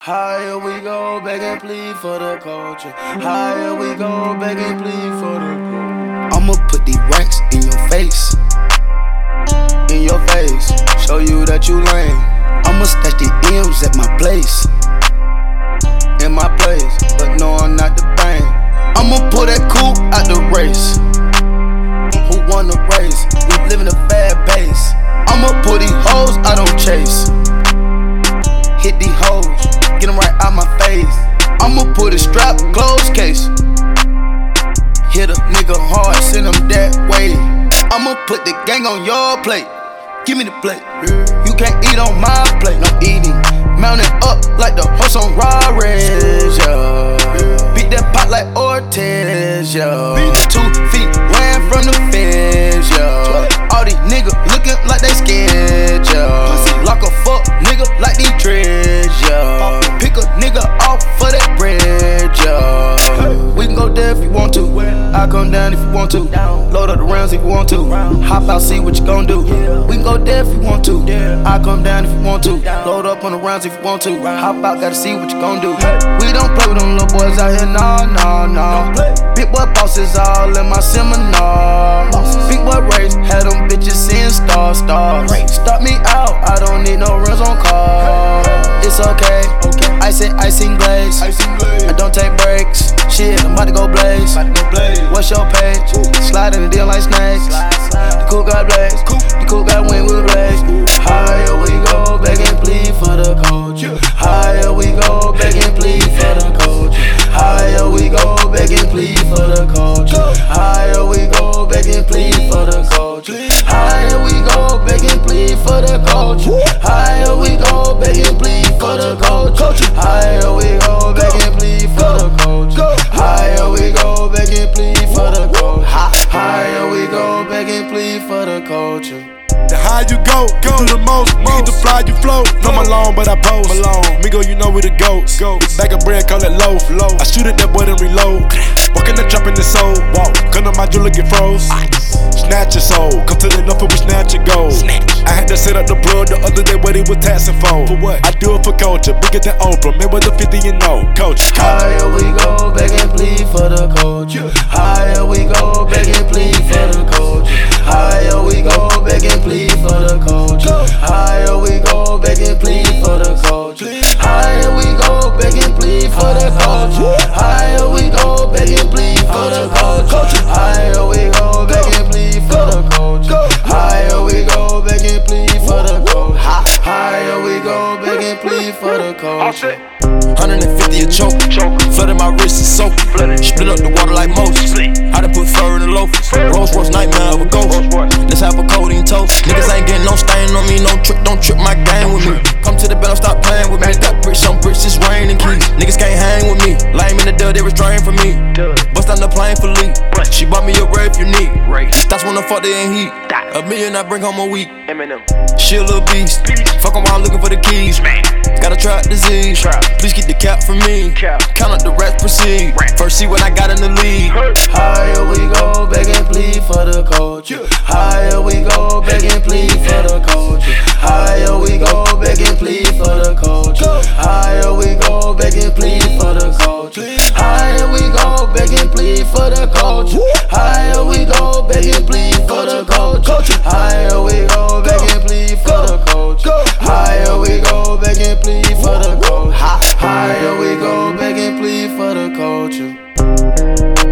Higher we go, beg and plead for the culture. Higher we go, beg and plead for the culture. I'ma put these racks in your face. In your face, show you that you lame. I'ma stash the M's at my place. In my place, but no, I'm not the bank. I'ma pull that coupe out the race. Who won the race? We live in a bad pace. I'ma pull these hoes I don't chase. Hit these hoes, get them right out my face. I'ma put a strap, close case. Hit a nigga hard, send him that way. I'ma put the gang on your plate. Give me the plate. You can't eat on my plate, no eating. Mounted up like the horse on Rarez, yeah. Beat that pot like Ortiz, yeah. 2 feet ran from the fence, yeah. All these niggas looking like they scared, yeah. Lock a fuck nigga like these dreads, yeah. Pick a nigga off for that bread, yeah. We can go there if you want to. I come down if you want to. Load up the rounds if you want to. Hop out, see what you gon' do. We can go there if you want to. I come down if you want to. Load up on the rounds if you want to. Hop out, gotta see what you gon' do. We don't play with them little boys out here, nah, nah, nah. Big boy bosses all in my seminar. Big boy race, had them bitches seeing stars. Start me out, I don't need no rims on cars. It's okay, icing glaze. I don't take breaks. Shit, I'm about to go blaze. What's your page? Slide in the deal like snakes. The cool got blaze. The cool got win with blaze. Higher we go, beg and plead for the culture. Higher we go, beg and plead for the culture. Higher we go, beg and plead for the culture. Higher we go, beg and plead for the culture. Higher we go, beg and plead for the culture. Higher we go, beg and plead for the culture. Higher we go, beg and plead for the culture. Higher we go, beg and plead for the culture. Higher we go, beg and plead for the culture. The higher you go, do the most. Get the fly, you float. No Malone, but I pose. Migo, you know we the goats. Big bag of bread, call it loaf. I shoot at that boy, then reload. Walking the trap in the soul. Gun on my jewelry get froze. Snatch your soul. Come to the north and we snatch your gold. I had to set up the plug the other day where they was taxing for. For what? I do it for culture. Bigger than Oprah. Mayweather 50 and no. Coach. Higher we go, beg and plead for the culture. Higher we go, beg and plead for the culture. Higher we go, beg and plead for the culture. Higher we go, beg and plead for the culture. Higher we go, beg and plead for the culture. Higher we go, beg and plead for the culture. Higher we go, beg and plead for the culture. Higher we go, beg and plead for the culture. Higher we go, beg and plead for the culture. 150 a choke, flooded my wrist and soap. Split up the water like Moses. I done put fur in the loafers. Rolls Royce nightmare of a ghost. Let's have a codeine toast. Niggas ain't getting no stain on me, no trick, don't trip my game with me. Come to the bed, stop playing with me. Got bricks on bricks, it's raining keys. Niggas can't hang with me. Lame in the dirt, they restrain from me. Bust down the plane for Lee. She bought me a ray if you need. That's when the fuck they ain't heat. $1 million, I bring home a week. She a little beast. Fuck around looking for the keys. Got a trap disease. Please keep the cap from me. Count up the rest, proceed. First see when I got in the lead. Higher we go, beg and plead for the culture. Higher we go, beg and plead for the culture. Higher we go, beg and plead for the culture. Higher we go, beg and plead for the culture. Higher we go, beg and plead for the culture. Higher we go, beg and plead for the culture. Higher we go, beg and plead for the culture. Higher we go, beg and plead for the culture. Higher we go, beg and plead for the culture.